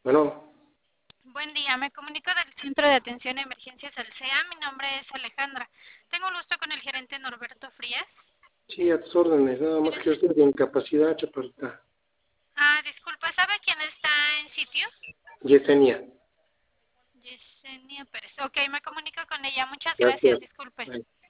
Bueno, Buen día, me comunico del Centro de Atención a Emergencias Alsea. Mi nombre es Alejandra. Tengo el gusto con el gerente Norberto Frías. sí, a tus órdenes, nada más que yo estoy de incapacidad, chaparrita. Disculpa, ¿sabe quién está en sitio? Yesenia, Yesenia Pérez. Ok, me comunico con ella. Muchas gracias, gracias. disculpe. Bye.